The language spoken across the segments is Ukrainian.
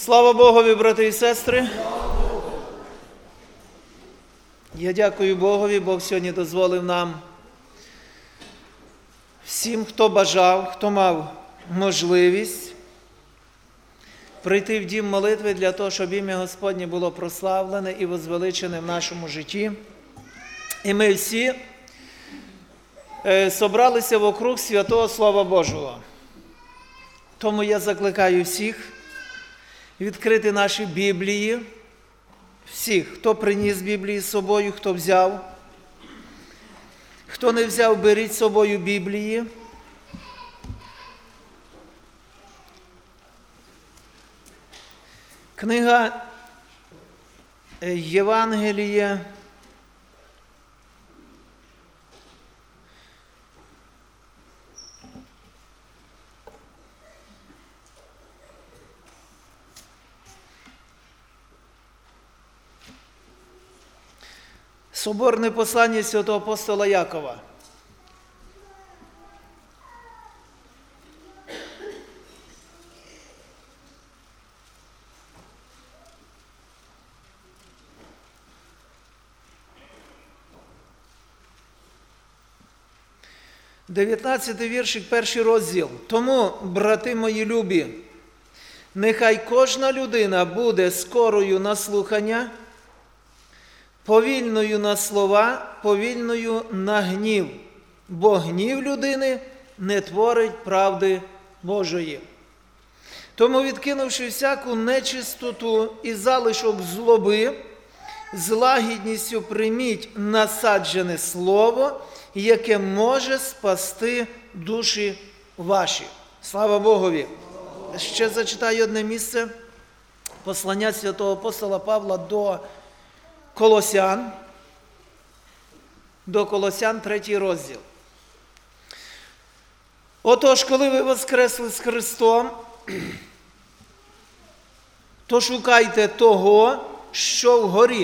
Слава Богові, брати і сестри! Я дякую Богові, Бог сьогодні дозволив нам всім, хто бажав, хто мав можливість прийти в дім молитви для того, щоб ім'я Господнє було прославлене і возвеличене в нашому житті. І ми всі собралися вокруг святого Слова Божого. Тому я закликаю всіх відкрити наші Біблії, всіх, хто приніс Біблії з собою, хто взяв. Хто не взяв, беріть з собою Біблії. Книга Євангелія Соборне послання святого апостола Якова. Дев'ятнадцятий віршик, перший розділ. Тому, брати мої любі, нехай кожна людина буде скорою на слухання, повільною на слова, повільною на гнів, бо гнів людини не творить правди Божої. Тому, відкинувши всяку нечистоту і залишок злоби, з лагідністю прийміть насаджене слово, яке може спасти душі ваші. Слава Богові! Ще зачитаю одне місце. Послання святого апостола Павла до Колосян, 3 розділ. Отож, коли ви воскресли з Христом, то шукайте того, що вгорі,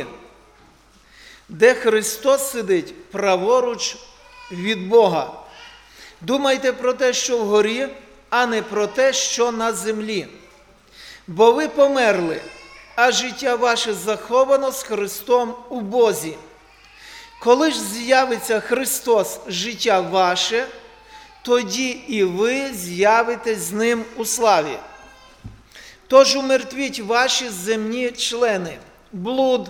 де Христос сидить праворуч від Бога. Думайте про те, що вгорі, а не про те, що на землі. Бо ви померли, а життя ваше заховано з Христом у Бозі. Коли ж з'явиться Христос, життя ваше, тоді і ви з'явитесь з Ним у славі. Тож умертвіть ваші земні члени, блуд,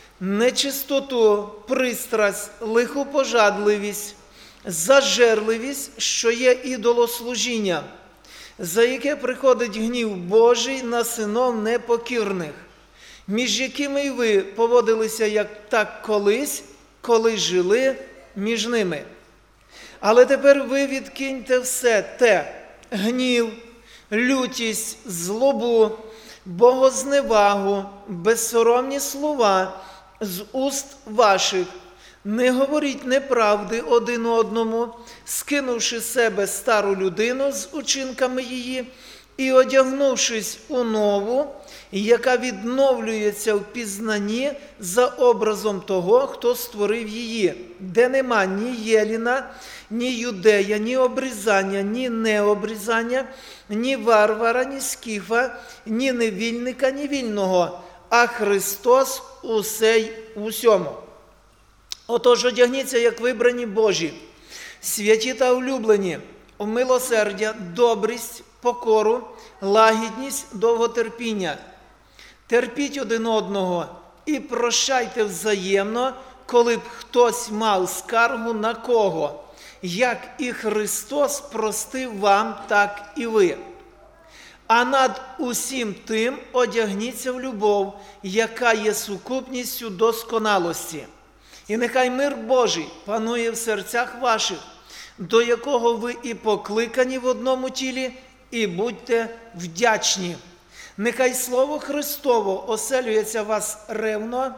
нечистоту, пристрасть, лиху пожадливість, зажерливість, що є ідолослужіння, за яке приходить гнів Божий на синів непокірних, між якими й ви поводилися як так колись, коли жили між ними. Але тепер ви відкиньте все те – гнів, лютість, злобу, богозневагу, безсоромні слова з уст ваших. Не говоріть неправди один одному, скинувши з себе стару людину з учинками її і одягнувшись у нову, яка відновлюється в пізнанні за образом того, хто створив її, де нема ні єліна, ні юдея, ні обрізання, ні необрізання, ні варвара, ні скіфа, ні невільника, ні вільного, а Христос усей в усьому. Отож, одягніться, як вибрані Божі, святі та улюблені, у милосердя, добрість, покору, лагідність, довготерпіння. Терпіть один одного і прощайте взаємно, коли б хтось мав скаргу на кого. Як і Христос простив вам, так і ви. А над усім тим одягніться в любов, яка є сукупністю досконалості. І нехай мир Божий панує в серцях ваших, до якого ви і покликані в одному тілі, і будьте вдячні. Нехай Слово Христово оселюється вас ревно,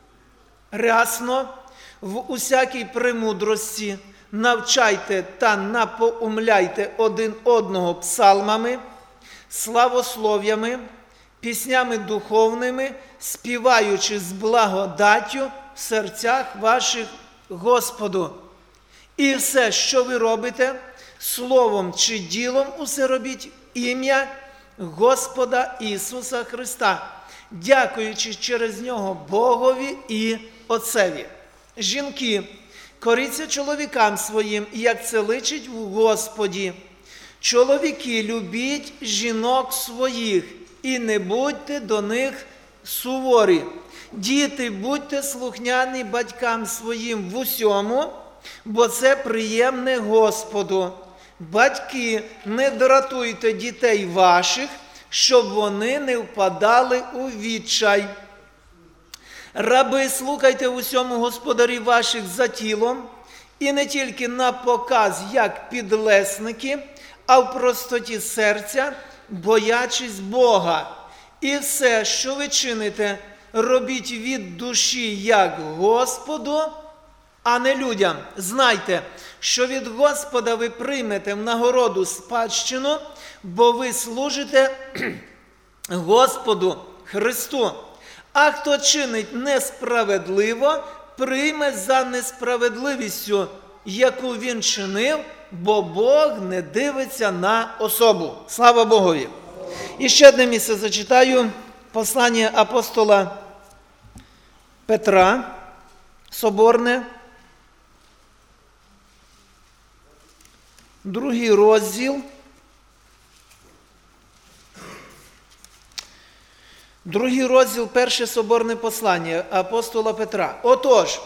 рясно, в усякій премудрості, навчайте та напоумляйте один одного псалмами, славослов'ями, піснями духовними, співаючи з благодаттю в серцях ваших Господу. І все, що ви робите, словом чи ділом, усе робіть ім'я Господа Ісуса Христа, дякуючи через Нього Богові і Отцеві. Жінки, коріться чоловікам своїм, як це личить в Господі. Чоловіки, любіть жінок своїх і не будьте до них суворі. Діти, будьте слухняні батькам своїм в усьому, бо це приємне Господу. Батьки, не дратуйте дітей ваших, щоб вони не впадали у відчай. Раби, слухайте в усьому господарів ваших за тілом, і не тільки на показ, як підлесники, а в простоті серця, боячись Бога. І все, що ви чините, робіть від душі, як Господу, а не людям. Знайте, що від Господа ви приймете в нагороду спадщину, бо ви служите Господу Христу. А хто чинить несправедливо, прийме за несправедливістю, яку він чинив, бо Бог не дивиться на особу. Слава Богові! І ще одне місце зачитаю. Послання апостола Петра, соборне, 2 розділ, 1 соборне послання апостола Петра. Отож,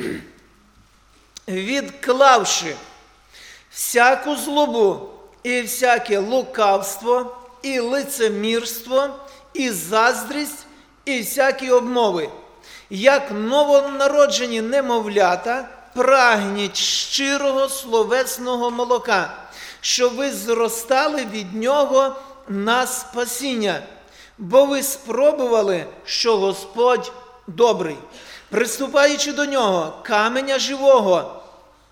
відклавши всяку злобу і всяке лукавство, і лицемірство, і заздрість, і всякі обмови, як новонароджені немовлята, прагніть щирого словесного молока, щоб ви зростали від нього на спасіння. Бо ви спробували, що Господь добрий. Приступаючи до нього, каменя живого,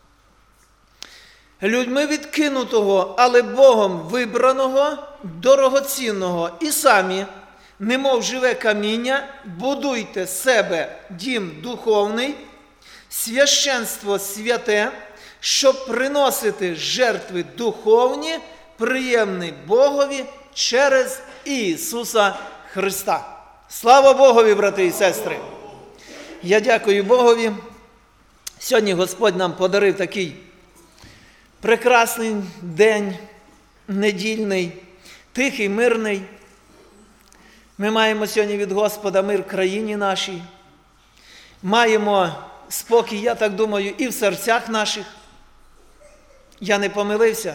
людьми відкинутого, але Богом вибраного, дорогоцінного, і самі, немов живе каміння, будуйте себе дім духовний, священство святе, щоб приносити жертви духовні, приємні Богові через Ісуса Христа. Слава Богові, брати і сестри! Я дякую Богові. Сьогодні Господь нам подарив такий прекрасний день, недільний, тихий, мирний. Ми маємо сьогодні від Господа мир в країні нашій. Маємо спокій, я так думаю, і в серцях наших. Я не помилився.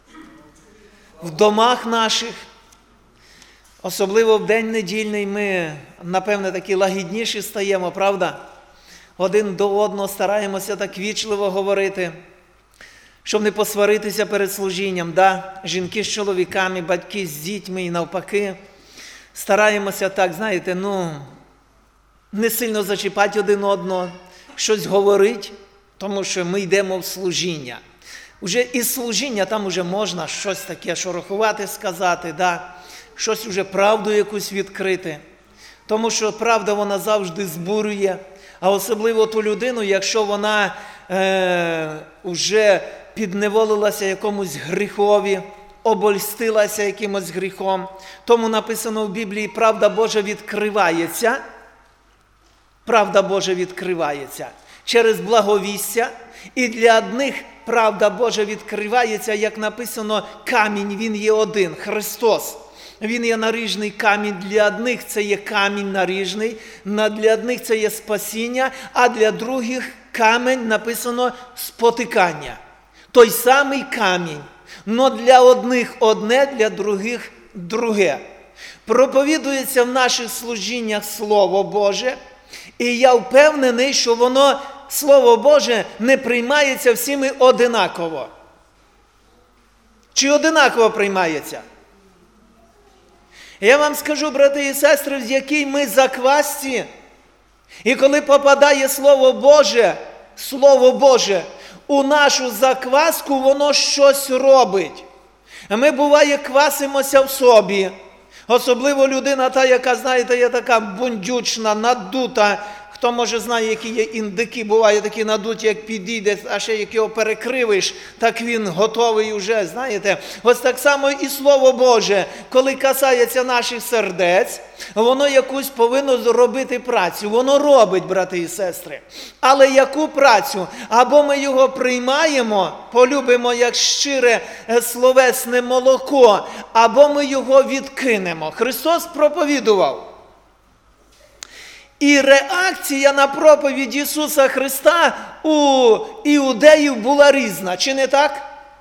В домах наших. Особливо в день недільний ми, напевне, такі лагідніші стаємо, правда? Один до одного стараємося так вічливо говорити, щоб не посваритися перед служінням. Да? Жінки з чоловіками, батьки з дітьми і навпаки. Стараємося так, знаєте, не сильно зачіпати один одного, щось говорити, тому що ми йдемо в служіння. Уже із служіння там уже можна щось таке шорохувати, сказати, да? Щось уже правду якусь відкрити. Тому що правда вона завжди збурює, а особливо ту людину, якщо вона вже підневолилася якомусь гріхові, обольстилася якимось гріхом. Тому написано в Біблії, правда Божа відкривається. Правда Божа відкривається через благовістя. І для одних правда Божа відкривається, як написано, камінь, він є один, Христос. Він є наріжний камінь, для одних це є камінь наріжний, для одних це є спасіння, а для других камінь написано спотикання. Той самий камінь, но для одних одне, для других друге. Проповідується в наших служіннях Слово Боже, і я впевнений, що воно, Слово Боже, не приймається всіми одинаково. Чи одинаково приймається? Я вам скажу, брати і сестри, в якій ми заквасці, і коли попадає Слово Боже у нашу закваску, воно щось робить. Ми, буває, квасимося в собі. Особливо людина та, яка, знаєте, є така бундючна, надута. Хто, може, знає, які є індики, буває такі надуті, як підійде, а ще як його перекривиш, так він готовий вже, знаєте. Ось так само і Слово Боже, коли касається наших сердець, воно якусь повинно робити працю. Воно робить, брати і сестри. Але яку працю? Або ми його приймаємо, полюбимо як щире словесне молоко, або ми його відкинемо. Христос проповідував. І реакція на проповідь Ісуса Христа у іудеїв була різна, чи не так?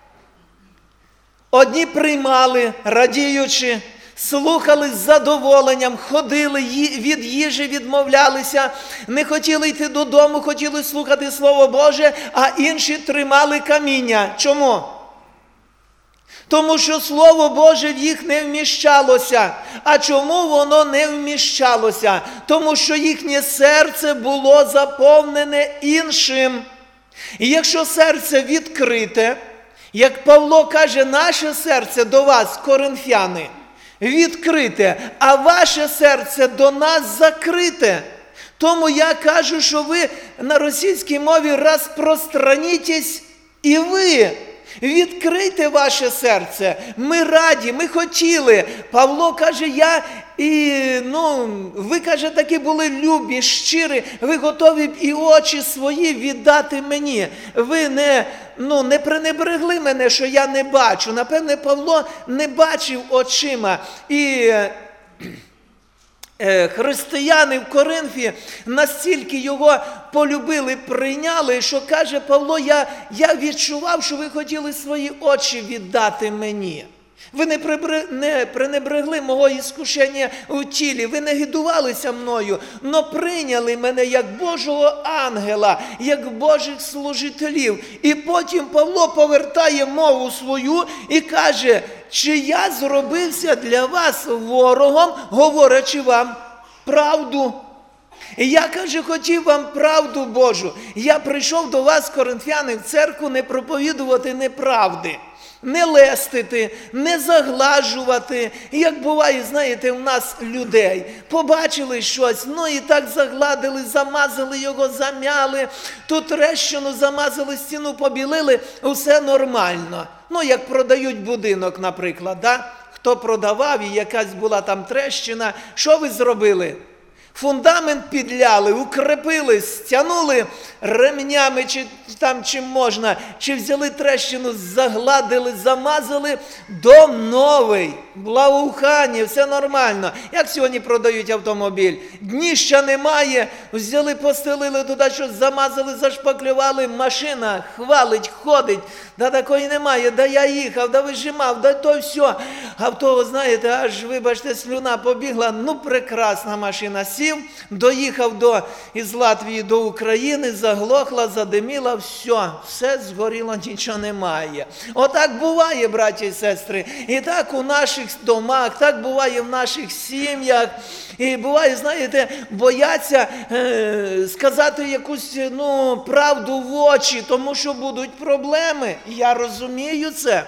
Одні приймали, радіючи, слухали з задоволенням, ходили, від їжі відмовлялися, не хотіли йти додому, хотіли слухати Слово Боже, а інші тримали каміння. Чому? Тому що Слово Боже в їх не вміщалося. А чому воно не вміщалося? Тому що їхнє серце було заповнене іншим. І якщо серце відкрите, як Павло каже, наше серце до вас, коринфяни, відкрите, а ваше серце до нас закрите. Тому я кажу, що ви на російській мові розпространітесь і ви. Відкрийте ваше серце. Ми раді, ми хотіли. Павло каже, ви, каже, такі були любі, щирі, ви готові б і очі свої віддати мені. Ви не пренебрегли мене, що я не бачу. Напевне, Павло не бачив очима. І християни в Коринфі настільки його полюбили, прийняли, що каже Павло, я відчував, що ви хотіли свої очі віддати мені. Ви не пренебрегли мого іскушення у тілі, ви не гидувалися мною, но прийняли мене як Божого ангела, як Божих служителів. І потім Павло повертає мову свою і каже, чи я зробився для вас ворогом, говорячи вам правду. І я, каже, хотів вам правду Божу. Я прийшов до вас, коринфяни, в церкву не проповідувати неправди, не лестити, не заглажувати. Як буває, знаєте, в нас людей. Побачили щось, і так загладили, замазали його, замяли, ту трещину замазали, стіну побілили, усе нормально. Як продають будинок, наприклад, да? Хто продавав і якась була там трещина, що ви зробили? Фундамент підляли, укріпили, стягнули ремнями, чи там чим можна, чи взяли трещину, загладили, замазали, дом новий, благоухання, все нормально. Як сьогодні продають автомобіль? Дніща немає, взяли, постелили туди щось, замазали, зашпаклювали, машина хвалить, ходить, да такої немає, да я їхав, да вижимав, да то все. А в того, знаєте, аж, вибачте, слюна побігла, прекрасна машина. Сів, доїхав із Латвії до України, заглохла, задиміла, все згоріло, нічого немає. Отак буває, браті і сестри. І так у наших домах, так буває в наших сім'ях. І буває, знаєте, бояться сказати якусь правду в очі, тому що будуть проблеми. Я розумію це.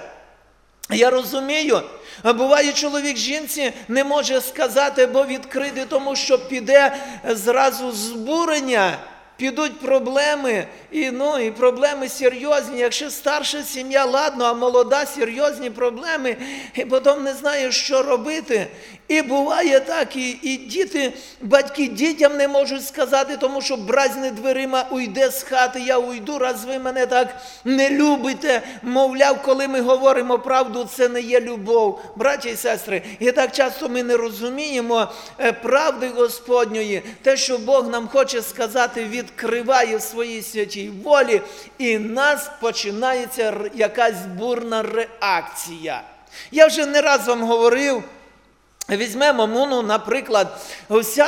Я розумію. Буває, чоловік жінці не може сказати, бо відкрити, тому що піде зразу збурення, підуть проблеми, і проблеми серйозні. Якщо старша сім'я, ладно, а молода, серйозні проблеми, і потім не знає, що робити. І буває так, і діти, батьки дітям не можуть сказати, тому що бразне дверима, уйде з хати, я уйду, раз ви мене так не любите. Мовляв, коли ми говоримо правду, це не є любов. Браті і сестри, і так часто ми не розуміємо правди Господньої. Те, що Бог нам хоче сказати, відкриває в своїй святій волі, і в нас починається якась бурна реакція. Я вже не раз вам говорив, візьмемо, наприклад, вся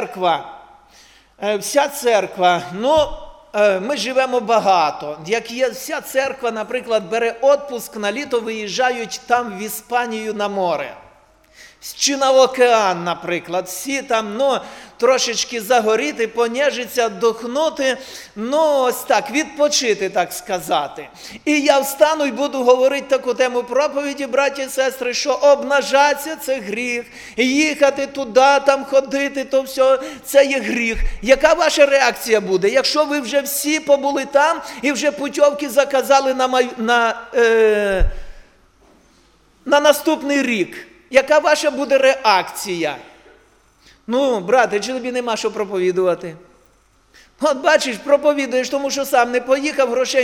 церква, ми живемо багато. Як є вся церква, наприклад, бере відпуск на літо, виїжджають там в Іспанію на море. Чи на океан, наприклад, всі там, трошечки загоріти, понежитися, дохнути, ось так, відпочити, так сказати. І я встану і буду говорити таку тему проповіді, браті і сестри, що обнажатися – це гріх, їхати туди, там ходити, то все, це є гріх. Яка ваша реакція буде, якщо ви вже всі побули там і вже путівки заказали на наступний рік? Яка ваша буде реакція? Брате, чи тобі нема що проповідувати? От бачиш, проповідуєш, тому що сам не поїхав, грошей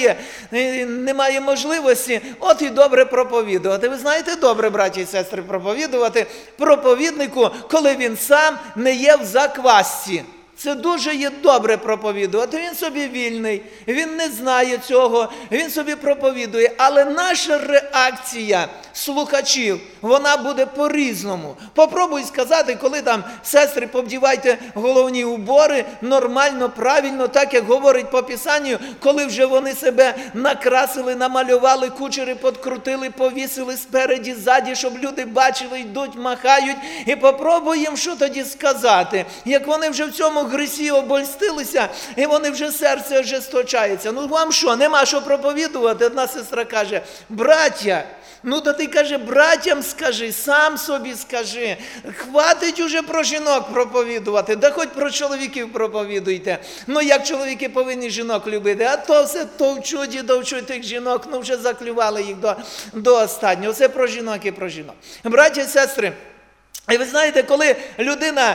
немає можливості, от і добре проповідувати. Ви знаєте, добре, браті і сестри, проповідувати проповіднику, коли він сам не є в заквасці. Це дуже є добре проповідувати. Він собі вільний, він не знає цього, він собі проповідує. Але наша реакція слухачів, вона буде по-різному. Попробуй сказати, коли там, сестри, повдівайте головні убори, нормально, правильно, так як говорить по Писанню, коли вже вони себе накрасили, намалювали, кучери подкрутили, повісили спереді, ззаді, щоб люди бачили, йдуть, махають. І попробуй їм що тоді сказати, як вони вже в цьому грісі обольстилися, і вони вже серце ожесточається. Вам що, нема що проповідувати? Одна сестра каже: браття, то ти, каже, братям скажи, сам собі скажи, хватить уже про жінок проповідувати, да хоч про чоловіків проповідуйте. Як чоловіки повинні жінок любити, а то все довчуть тих жінок, вже заклювали їх до останнього. Все про жінок і про жінок. Браті і сестри, і ви знаєте, коли людина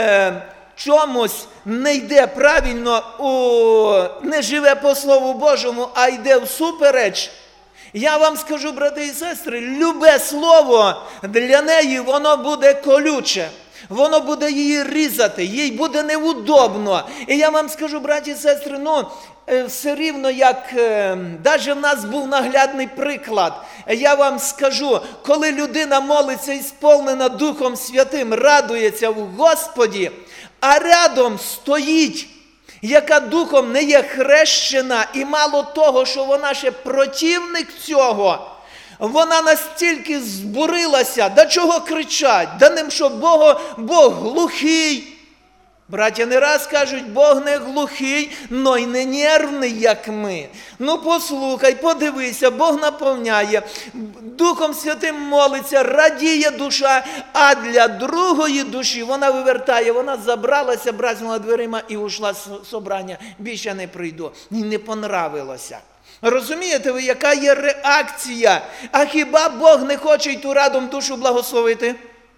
чомусь не йде правильно, не живе по Слову Божому, а йде всупереч, я вам скажу, брати і сестри, любе слово для неї, воно буде колюче. Воно буде її різати, їй буде неудобно. І я вам скажу, браті і сестри, все рівно, як навіть в нас був наглядний приклад. Я вам скажу, коли людина молиться і сповнена Духом Святим, радується в Господі, а рядом стоїть, яка духом не є хрещена, і мало того, що вона ще противник цього, вона настільки збурилася, да чого кричать, да ним що Бог глухий. Браття не раз кажуть, Бог не глухий, но й не нервний, як ми. Послухай, подивися, Бог наповняє, Духом Святим молиться, радіє душа, а для другої душі вона вивертає, вона забралася, брязнула дверима і ушла з собрання, більше не прийду. І не понравилося. Розумієте ви, яка є реакція? А хіба Бог не хоче й ту радом душу благословити?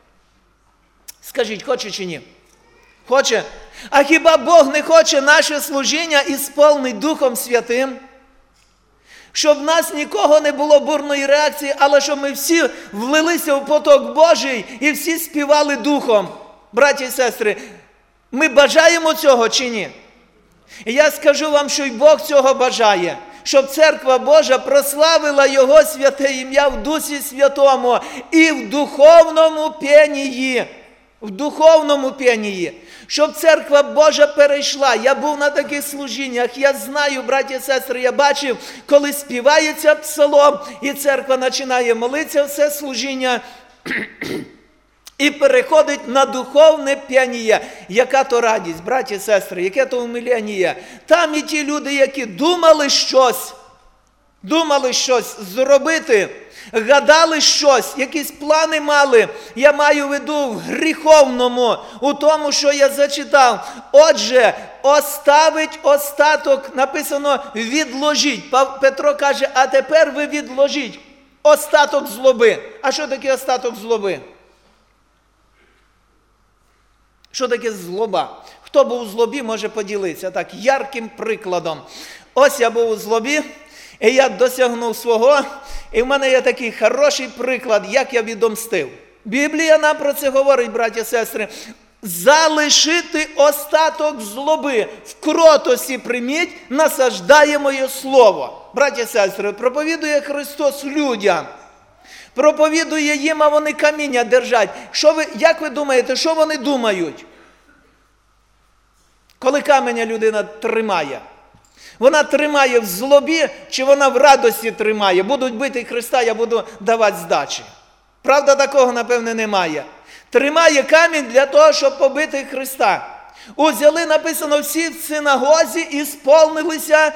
Скажіть, хоче чи ні? Хоче? А хіба Бог не хоче наше служіння ісполнить Духом Святим? Щоб в нас нікого не було бурної реакції, але щоб ми всі влилися в поток Божий і всі співали Духом. Браті і сестри, ми бажаємо цього чи ні? І я скажу вам, що й Бог цього бажає. Щоб Церква Божа прославила Його святе ім'я в Дусі Святому і в духовному пенії. В духовному пенії. Щоб Церква Божа перейшла. Я був на таких служіннях, я знаю, браті і сестри, я бачив, коли співається псалом, і Церква починає молитися, все служіння, і переходить на духовне п'яніє. Яка то радість, браті і сестри, яке то умиляння. Там і ті люди, які думали щось зробити, гадали щось, якісь плани мали. Я маю в виду в гріховному, у тому, що я зачитав. Отже, оставить остаток, написано, відложіть. Петро каже, а тепер ви відложіть остаток злоби. А що таке остаток злоби? Що таке злоба? Хто був у злобі, може поділитися так, ярким прикладом. Ось я був у злобі, і я досягнув свого, і в мене є такий хороший приклад, як я відомстив. Біблія нам про це говорить, браті і сестри. Залишити остаток злоби, в кротості прийміть, насаждає моє слово. Браті і сестри, проповідує Христос людям. Проповідує їм, а вони каміння держать. Як ви думаєте, що вони думають? Коли каменя людина тримає? Вона тримає в злобі, чи вона в радості тримає? Будуть бити Христа, я буду давати здачі. Правда, такого, напевне, немає. тримає камінь для того, щоб побити Христа. Узяли, написано, всі в синагозі і сповнилися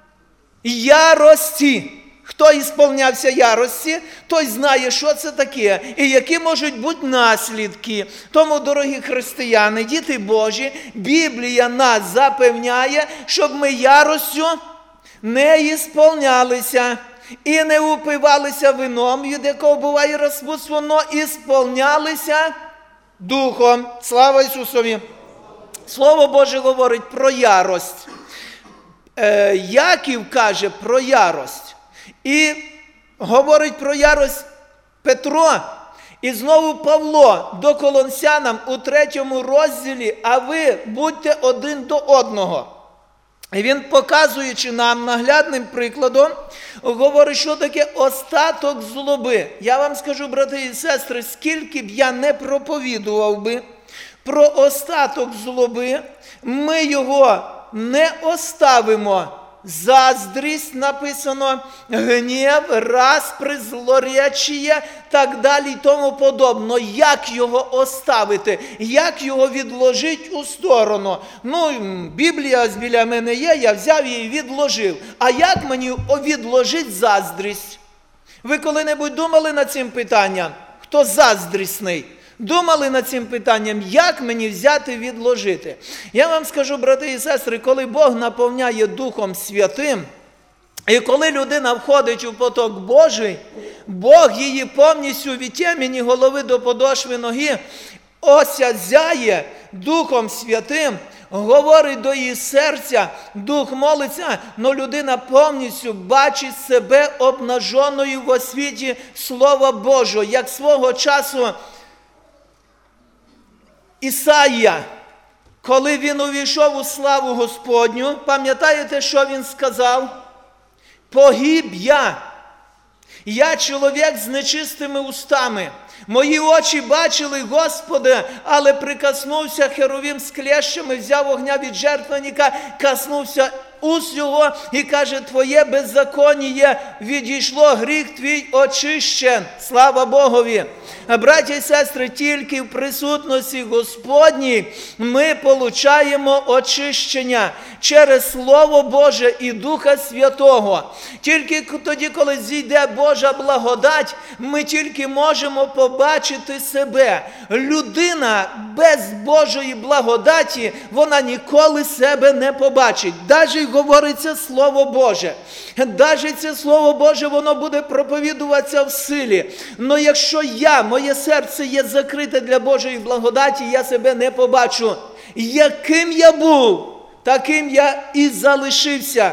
ярості. Хто ісполнявся ярості, той знає, що це таке і які можуть бути наслідки. Тому, дорогі християни, діти Божі, Біблія нас запевняє, щоб ми яростю не ісполнялися і не упивалися вином, від якого буває розпутство, но ісполнялися Духом. Слава Ісусові! Слово Боже говорить про ярость. Яків каже про ярость. І говорить про ярость Петро. І знову Павло до Колонсянам у 3 розділі, а ви будьте один до одного. І він, показуючи нам наглядним прикладом, говорить, що таке остаток злоби. Я вам скажу, брати і сестри, скільки б я не проповідував би про остаток злоби, ми його не оставимо. Заздрість, написано, гнів, распри, злоречіє, так далі і тому подобно. Як його оставити? Як його відложити у сторону? Біблія ось біля мене є, я взяв її і відложив. А як мені відложити заздрість? Ви коли-небудь думали над цим питанням? Хто заздрісний? Думали над цим питанням, як мені взяти, відложити? Я вам скажу, брати і сестри, коли Бог наповняє Духом Святим, і коли людина входить у поток Божий, Бог її повністю від темені голови до подошви ноги осязяє Духом Святим, говорить до її серця, Дух молиться, но людина повністю бачить себе обнаженою в освіті Слова Божого, як свого часу Ісая, коли він увійшов у славу Господню, пам'ятаєте, що він сказав? Погиб я чоловік з нечистими устами. Мої очі бачили Господа, але прикоснувся херовим з клещами, взяв огня від жертвенника, коснувся уст його і каже, твоє беззаконніє відійшло, гріх твій очищен. Слава Богові! Браті і сестри, тільки в присутності Господній ми получаємо очищення через Слово Боже і Духа Святого. Тільки тоді, коли зійде Божа благодать, ми тільки можемо побачити себе. Людина без Божої благодаті, вона ніколи себе не побачить. Навіть говориться Слово Боже. Навіть це Слово Боже, воно буде проповідуватися в силі. Но якщо моє серце є закрите для Божої благодаті, я себе не побачу. Яким я був, таким я і залишився.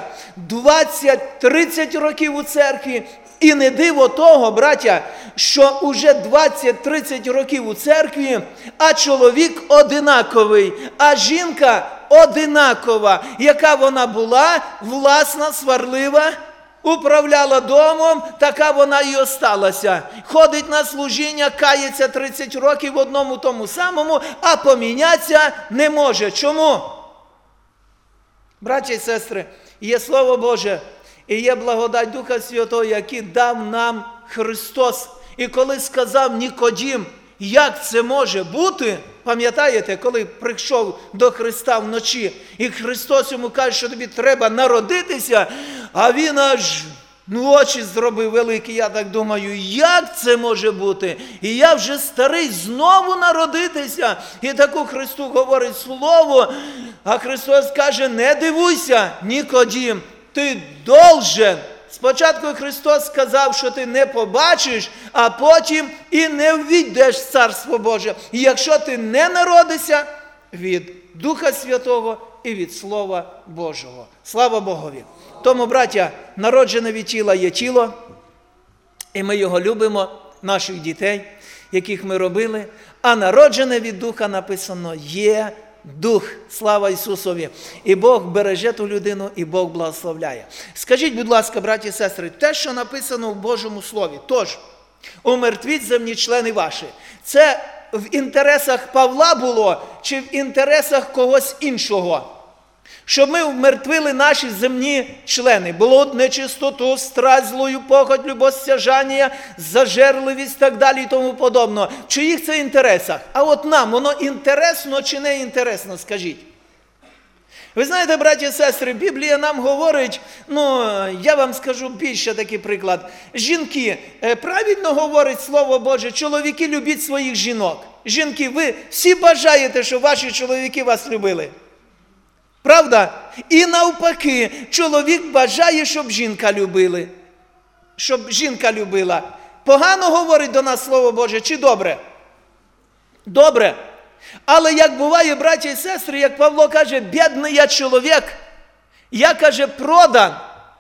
20-30 років у церкві. І не диво того, браття, що уже 20-30 років у церкві, а чоловік одинаковий, а жінка одинакова. Яка вона була, власна, сварлива, управляла домом, така вона і осталася. Ходить на служіння, кається 30 років в одному тому самому, а помінятися не може. Чому? Браті і сестри, є Слово Боже, і є благодать Духа Святого, який дав нам Христос. І коли сказав Нікодім, як це може бути, пам'ятаєте, коли прийшов до Христа вночі, і Христос йому каже, що тобі треба народитися, а він аж очі зробив великі, я так думаю, як це може бути? І я вже старий, знову народитися. І таку Христу говорить слово, а Христос каже, не дивуйся, Нікодім, ти должен. Спочатку Христос сказав, що ти не побачиш, а потім і не ввійдеш в Царство Боже. І якщо ти не народишся від Духа Святого і від Слова Божого. Слава Богові! Тому, браття, народжене від тіла є тіло, і ми його любимо, наших дітей, яких ми робили, а народжене від Духа написано є Дух. Слава Ісусові! І Бог береже ту людину, і Бог благословляє. Скажіть, будь ласка, браті і сестри, те, що написано в Божому Слові, тож, умертвіть земні члени ваші, це в інтересах Павла було, чи в інтересах когось іншого? Щоб ми вмертвили наші земні члени. Блуд, нечистоту, страсть, злую похоть, любов, стяжання, зажерливість, так далі і тому подобно. В чиїх це інтересах? А от нам, воно інтересно чи не інтересно, скажіть? Ви знаєте, браті і сестри, Біблія нам говорить, я вам скажу більше такий приклад. Жінки, правильно говорить Слово Боже, чоловіки, любіть своїх жінок. Жінки, ви всі бажаєте, щоб ваші чоловіки вас любили. Правда? І навпаки, чоловік бажає, щоб жінка любили. Щоб жінка любила. Погано говорить до нас Слово Боже, чи добре? Добре. Але як буває, браті і сестри, як Павло каже, бідний я чоловік, я, каже, продан.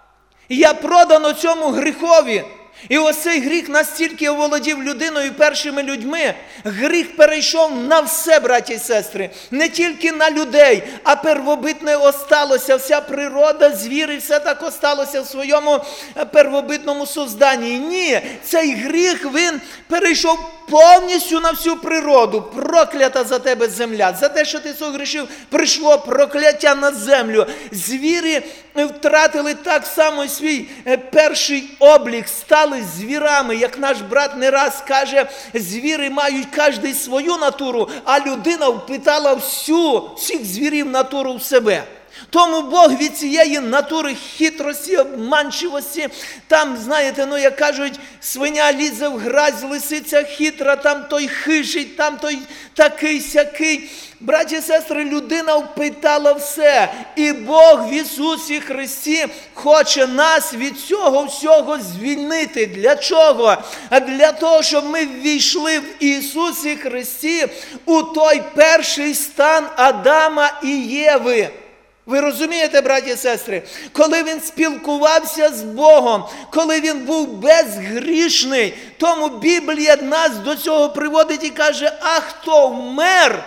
Я продан оцьому гріхові. І ось цей гріх настільки оволодів людиною, першими людьми, гріх перейшов на все, браті і сестри, не тільки на людей, а первобитне осталося, вся природа, звіри, все так осталося в своєму первобитному созданні. Ні, цей гріх, він перейшов повністю на всю природу. Проклята за тебе земля. За те, що ти согрішив, прийшло прокляття на землю. Звірі втратили так само свій перший облік, стали звірами. Як наш брат не раз каже, звіри мають кожен свою натуру, а людина впитала всіх звірів натуру в себе. Тому Бог від цієї натури хитрості, обманчивості, там, знаєте, як кажуть, свиня лізе в грязь, лисиця хитра, там той хижий, там той такий-сякий. Браті і сестри, людина впитала все. І Бог в Ісусі Христі хоче нас від цього всього звільнити. Для чого? А для того, щоб ми ввійшли в Ісусі Христі у той перший стан Адама і Єви. Ви розумієте, браті і сестри? Коли він спілкувався з Богом, коли він був безгрішний, тому Біблія нас до цього приводить і каже, а хто вмер?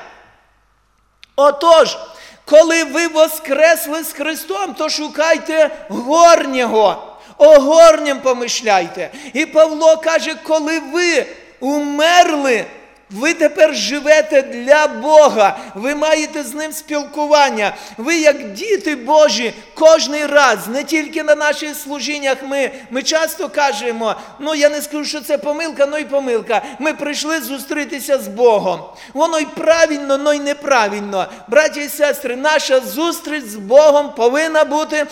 Отож, коли ви воскресли з Христом, то шукайте горнього, о горнім помишляйте. І Павло каже, коли ви умерли, ви тепер живете для Бога, ви маєте з Ним спілкування. Ви, як діти Божі, кожний раз, не тільки на наших служіннях, ми часто кажемо, я не скажу, що це помилка, но й помилка. Ми прийшли зустрітися з Богом. Воно й правильно, но й неправильно. Браті і сестри, наша зустріч з Богом повинна бути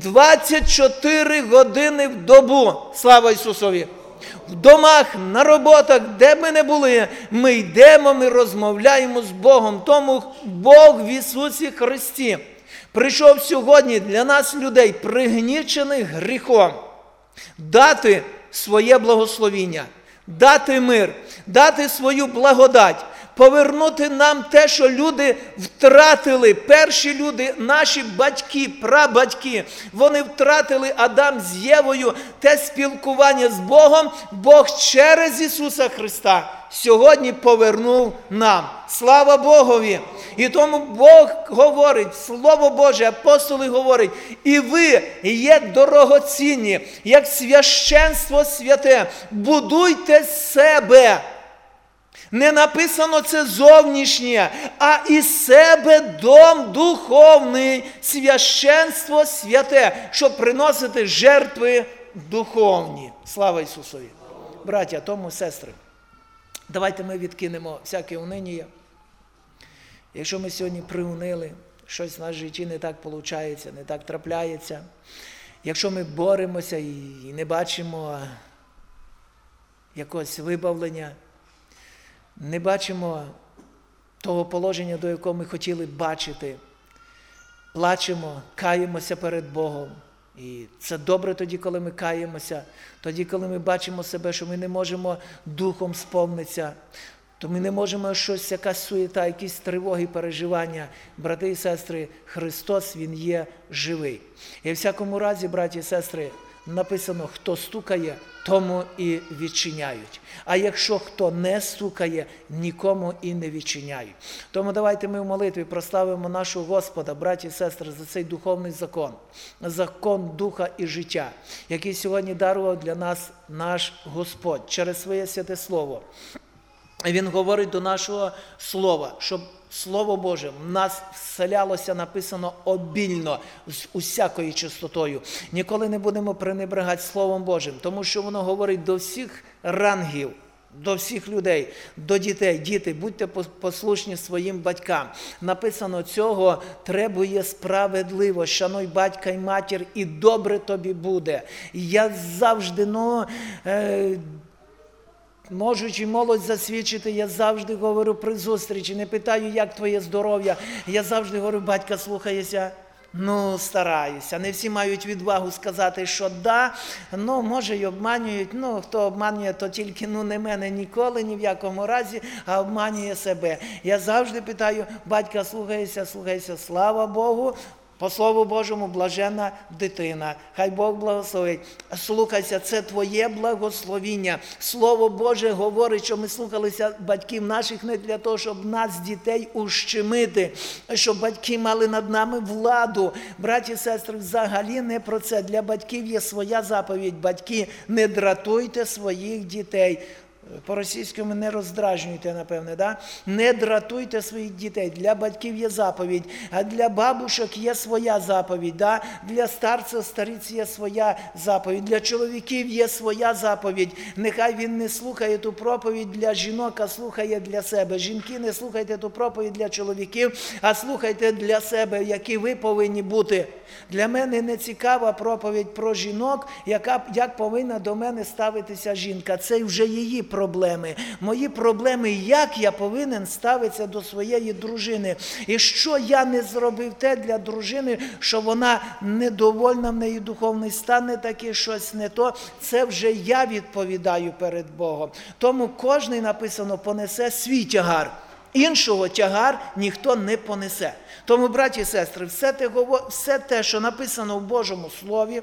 24 години в добу. Слава Ісусові! В домах, на роботах, де б ми не були, ми йдемо, ми розмовляємо з Богом. Тому Бог в Ісусі Христі прийшов сьогодні для нас, людей, пригнічених гріхом, дати своє благословіння, дати мир, дати свою благодать, повернути нам те, що люди втратили. Перші люди, наші батьки, прабатьки, вони втратили, Адам з Євою, те спілкування з Богом. Бог через Ісуса Христа сьогодні повернув нам. Слава Богові! І тому Бог говорить, Слово Боже, апостоли говорять, і ви є дорогоцінні, як священство святе, будуйте себе. Не написано це зовнішнє, а із себе дом духовний, священство святе, щоб приносити жертви духовні. Слава Ісусові! Браття, тому, сестри, давайте ми відкинемо всяке униння. Якщо ми сьогодні приунили, щось в нашій житті не так виходить, не так трапляється, якщо ми боремося і не бачимо якогось вибавлення, не бачимо того положення, до якого ми хотіли бачити, плачемо, каємося перед Богом. І це добре тоді, коли ми каємося, тоді, коли ми бачимо себе, що ми не можемо духом сповнитися, то ми не можемо щось, якась суєта, якісь тривоги, переживання. Брати і сестри, Христос, Він є живий. І в всякому разі, браті і сестри, написано, хто стукає, тому і відчиняють. А якщо хто не стукає, нікому і не відчиняють. Тому давайте ми в молитві прославимо нашого Господа, браті і сестри, за цей духовний закон. Закон духа і життя, який сьогодні дарував для нас наш Господь через своє святе слово. він говорить до нашого слова, щоб Слово Боже в нас вселялося, написано, обільно, з усякою чистотою. Ніколи не будемо пренебрегати Словом Божим, тому що воно говорить до всіх рангів, до всіх людей, до дітей. Діти, будьте послушні своїм батькам. Написано, цього требує справедливо. Шануй батька й матір, і добре тобі буде. Я завжди, можучи молодь засвідчити, я завжди говорю при зустрічі, не питаю, як твоє здоров'я. Я завжди говорю, батька, слухаєшся? Стараюся. Не всі мають відвагу сказати, що да, може й обманюють. Хто обманює, то тільки, не мене ніколи, ні в якому разі, а обманює себе. Я завжди питаю, батька, слухайся, слава Богу, по Слову Божому, блаженна дитина. Хай Бог благословить. Слухайся, це твоє благословіння. Слово Боже говорить, що ми слухалися батьків наших не для того, щоб нас, дітей, ущемити, щоб батьки мали над нами владу. Браті і сестри, взагалі не про це. Для батьків є своя заповідь. Батьки, не дратуйте своїх дітей. По-російському не роздражнюйте, напевне, да? Не дратуйте своїх дітей. Для батьків є заповідь, а для бабушок є своя заповідь, да? Для старців, стариць є своя заповідь, для чоловіків є своя заповідь. Нехай він не слухає ту проповідь для жінок, а слухає для себе. Жінки, не слухайте ту проповідь для чоловіків, а слухайте для себе, які ви повинні бути. Для мене не цікава проповідь про жінок, як повинна до мене ставитися жінка. Це вже її проблеми. Мої проблеми, як я повинен ставитися до своєї дружини. І що я не зробив те для дружини, що вона недовольна, в неї духовний стан не такий, щось не то. Це вже я відповідаю перед Богом. Тому кожний, написано, понесе свій тягар. Іншого тягар ніхто не понесе. Тому, браті і сестри, все те, що написано в Божому Слові,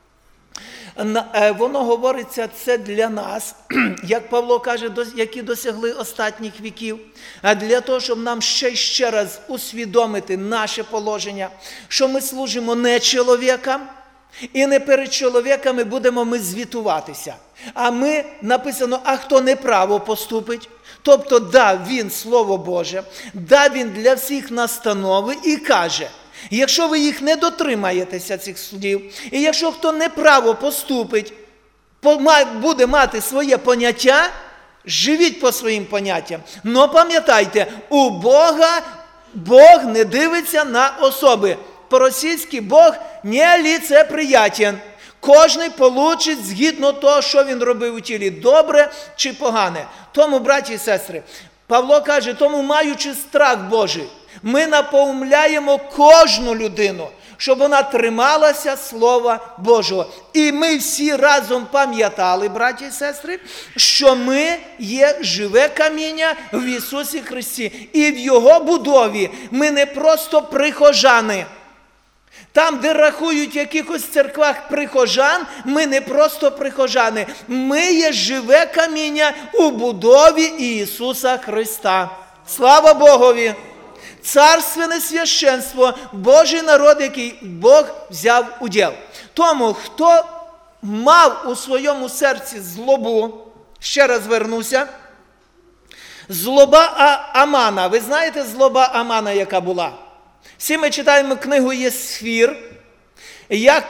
воно говориться це для нас, як Павло каже, які досягли останніх віків, а для того, щоб нам ще раз усвідомити наше положення, що ми служимо не чоловікам, і не перед чоловіками будемо ми звітуватися. А ми, написано, а хто неправо поступить, тобто дав він Слово Боже, дав він для всіх настанови і каже, якщо ви їх не дотримаєтеся, цих слів, і якщо хто неправо поступить, буде мати своє поняття, живіть по своїм поняттям. Но пам'ятайте, у Бога Бог не дивиться на особи. По-російськи Бог не ліцеприятен. Кожний получить згідно того, що він робив у тілі, добре чи погане. Тому, браті і сестри, Павло каже, тому маючи страх Божий, ми напоумляємо кожну людину, щоб вона трималася Слова Божого. І ми всі разом пам'ятали, браті і сестри, що ми є живе каміння в Ісусі Христі. І в Його будові ми не просто прихожани. Там, де рахують в якихось церквах прихожан, ми не просто прихожани. Ми є живе каміння у будові Ісуса Христа. Слава Богові! Царственне священство, Божий народ, який Бог взяв уділ. Тому, хто мав у своєму серці злобу, ще раз вернуся, злоба Амана. Ви знаєте злоба Амана, яка була? Всі ми читаємо книгу Єсфір, як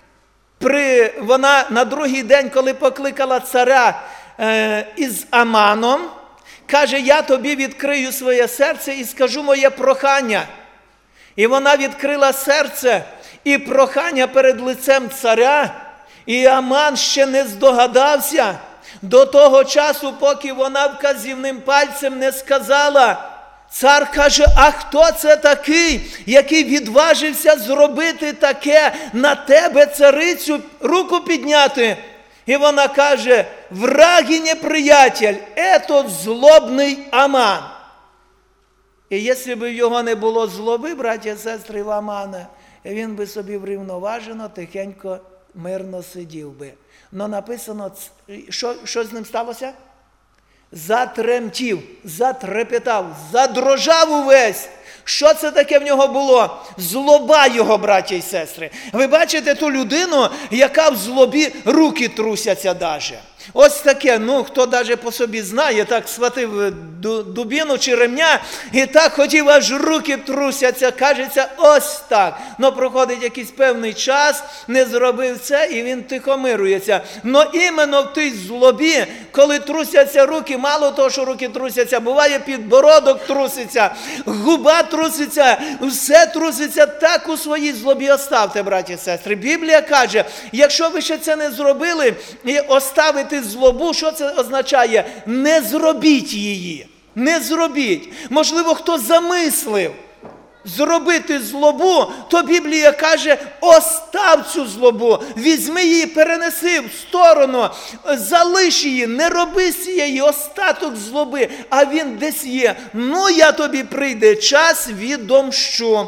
вона на другий день, коли покликала царя із Аманом, каже, я тобі відкрию своє серце і скажу моє прохання. І вона відкрила серце і прохання перед лицем царя, і Аман ще не здогадався до того часу, поки вона вказівним пальцем не сказала. Цар каже, а хто це такий, який відважився зробити таке, на тебе, царицю, руку підняти? І вона каже, враг і неприятель, этот злобний Аман. І якщо б його не було злоби, браті і сестри, в Амана, він би собі врівноважено, тихенько, мирно сидів би. Но написано, що з ним сталося? Затремтів, затрепетав, задрожав увесь. Що це таке в нього було? Злоба його, браті і сестри. Ви бачите ту людину, яка в злобі руки трусяться даже. Ось таке, хто навіть по собі знає, так схватив дубіну чи ремня, і так хотів, аж руки трусяться, кажеться, ось так. Проходить якийсь певний час, не зробив це, і він тихомирується. Іменно в тій злобі, коли трусяться руки, мало того, що руки трусяться, буває підбородок труситься, губа труситься, все труситься, так у своїй злобі оставте, браті і сестри. Біблія каже, якщо ви ще це не зробили, і оставити злобу, що це означає? Не зробіть її. Не зробіть. Можливо, хто замислив зробити злобу, то Біблія каже, остав цю злобу, візьми її, перенеси в сторону, залиш її, не роби з цієї остаток злоби, а він десь є. Я тобі прийде час, відомщу.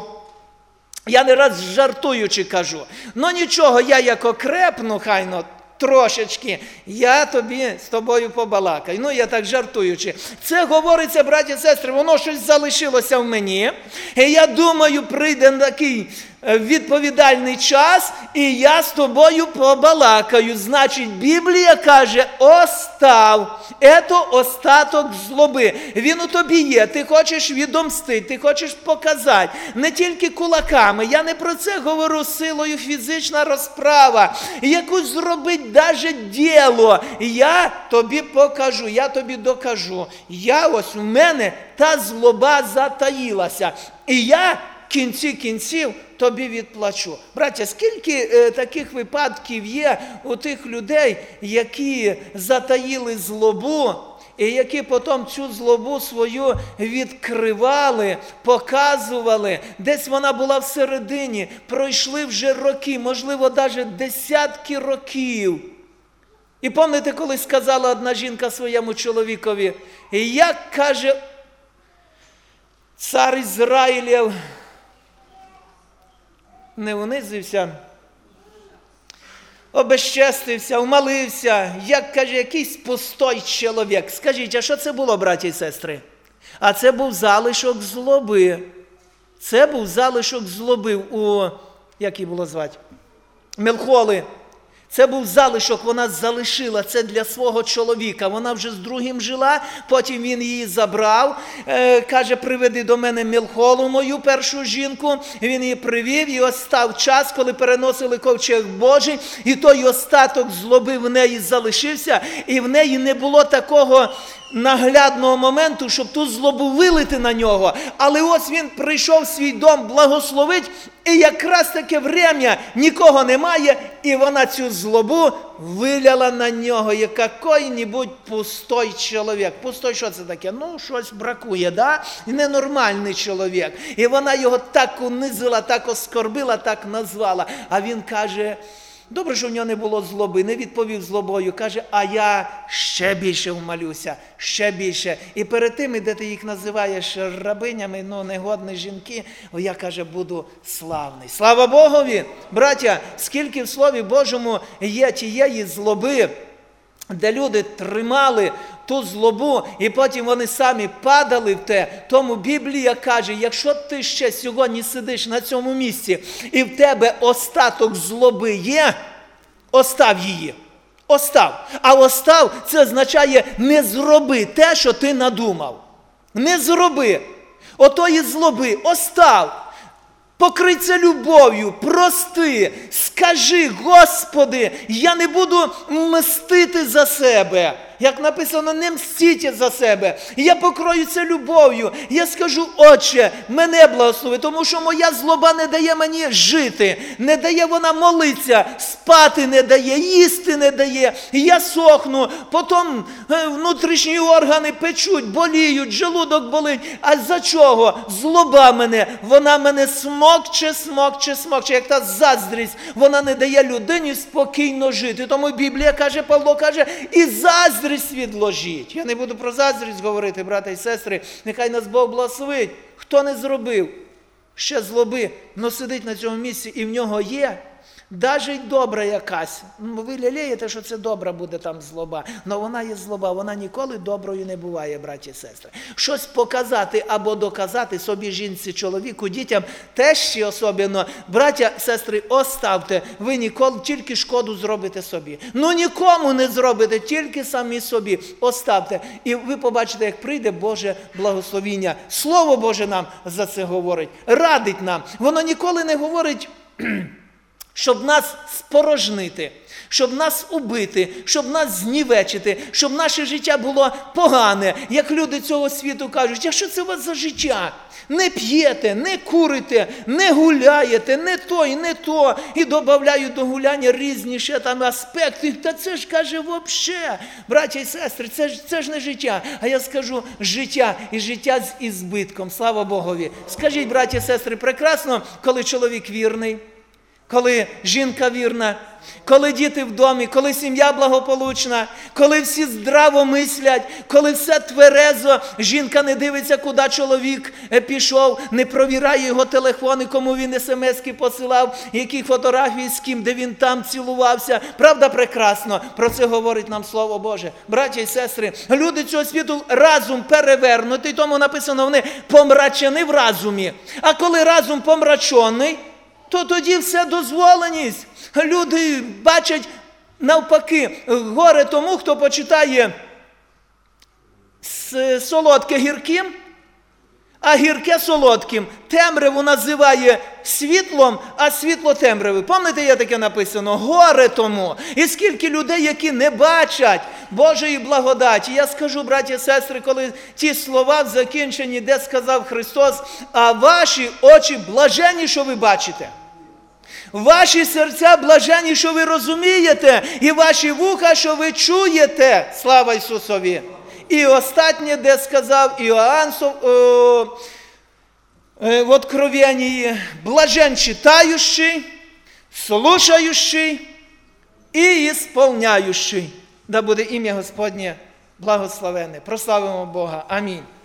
Я не раз жартуючи кажу, нічого, я як окрепну, хайно, трошечки, я з тобою побалакаю. Я так жартуючи. Це говориться, браті і сестри, воно щось залишилося в мені. І я думаю, прийде такий відповідальний час, і я з тобою побалакаю. Значить, Біблія каже, остав. Це остаток злоби. Він у тобі є. Ти хочеш відомстити, ти хочеш показати. Не тільки кулаками. Я не про це говорю, силою фізична розправа. Якусь зробити навіть діло. Я тобі покажу, я тобі докажу. У мене та злоба затаїлася. І я в кінці кінців тобі відплачу. Браття, скільки таких випадків є у тих людей, які затаїли злобу, і які потім цю злобу свою відкривали, показували. Десь вона була всередині, пройшли вже роки, можливо, навіть десятки років. І пам'ятаєте, коли сказала одна жінка своєму чоловікові, як, каже, цар Ізраїлів не унизився, обезчестився, умалився, як, каже, якийсь пустой чоловік. Скажіть, а що це було, браті і сестри? А це був залишок злоби. Це був залишок злоби у, як її було звати? Мелхоли. Це був залишок, вона залишила це для свого чоловіка. Вона вже з другим жила, потім він її забрав. Каже, приведи до мене Мелхолу, мою першу жінку. Він її привів, і ось став час, коли переносили ковчег Божий, і той остаток злоби в неї залишився, і в неї не було такого наглядного моменту, щоб ту злобу вилити на нього. Але ось він прийшов в свій дом благословить, і якраз таке время нікого немає, і вона цю злобу виляла на нього, як який-небудь пустой чоловік. Пустой, що це таке? Щось бракує, да? Ненормальний чоловік. І вона його так унизила, так оскорбила, так назвала. А він каже, добре, що в нього не було злоби, не відповів злобою. Каже, а я ще більше вмалюся, ще більше. І перед тим, де ти їх називаєш рабинями, негодні жінки, я, каже, буду славний. Слава Богові! Браття, скільки в Слові Божому є тієї злоби, де люди тримали ту злобу, і потім вони самі падали в те. Тому Біблія каже, якщо ти ще сьогодні сидиш на цьому місці, і в тебе остаток злоби є, остав її. Остав. А остав – це означає не зроби те, що ти надумав. Не зроби. Отої злоби остав. Покрий це любов'ю, прости, скажи, Господи, я не буду мстити за себе. Як написано, не мстіть за себе. Я покрою це любов'ю. Я скажу, Отче, мене благослови, тому що моя злоба не дає мені жити. Не дає вона молитися, спати не дає, їсти не дає. Я сохну, потім внутрішні органи печуть, боліють, желудок болить. А за чого? Злоба мене, вона мене смокче, як та заздрість. Вона не дає людині спокійно жити. Тому Біблія каже, Павло каже, і заздрість відложіть. Я не буду про заздрість говорити, брати і сестри. Нехай нас Бог благословить. Хто не зробив ще злоби, но сидить на цьому місці і в нього є, Навіть добра якась. Ви лелеєте, що це добра буде там злоба. Але вона є злоба, вона ніколи доброю не буває, браті і сестри. Щось показати або доказати собі, жінці, чоловіку, дітям, тещі особливо. Браття, сестри, оставте, ви ніколи тільки шкоду зробите собі. Нікому не зробите, тільки самі собі. Оставте. І ви побачите, як прийде Боже благословіння. Слово Боже нам за це говорить, радить нам. Воно ніколи не говорить, щоб нас спорожнити, щоб нас убити, щоб нас знівечити, щоб наше життя було погане. Як люди цього світу кажуть, а що це у вас за життя? Не п'єте, не курите, не гуляєте, не то і не то. І додають до гуляння різні ще там аспекти. Та це ж, каже, взагалі, браття і сестри, це ж не життя. А я скажу, життя і життя з ізбитком, слава Богові. Скажіть, браття і сестри, прекрасно, коли чоловік вірний, коли жінка вірна, коли діти в домі, коли сім'я благополучна, коли всі здраво мислять, коли все тверезо, жінка не дивиться, куди чоловік пішов, не провіряє його телефони, кому він смс-ки посилав, які фотографії з ким, де він там цілувався. Правда, прекрасно? Про це говорить нам Слово Боже. Браття і сестри, люди цього світу разум перевернутий, тому написано, вони помрачені в разумі. А коли разум помрачений, то тоді все дозволеність. Люди бачать навпаки, горе тому, хто почитає солодке гірким, а гірке солодким. Темряву називає світлом, а світло темряви. Пам'ятаєте, є таке написано? Горе тому. І скільки людей, які не бачать Божої благодаті. Я скажу, браті і сестри, коли ті слова в закінченні, де сказав Христос, а ваші очі блаженні, що ви бачите. Ваші серця блаженні, що ви розумієте, і ваші вуха, що ви чуєте. Слава Ісусові! І останнє, де сказав Іоанн в Откровении, блажен читающий, слушающий і ісполняющий. Да буде ім'я Господнє благословенне. Прославимо Бога. Амінь.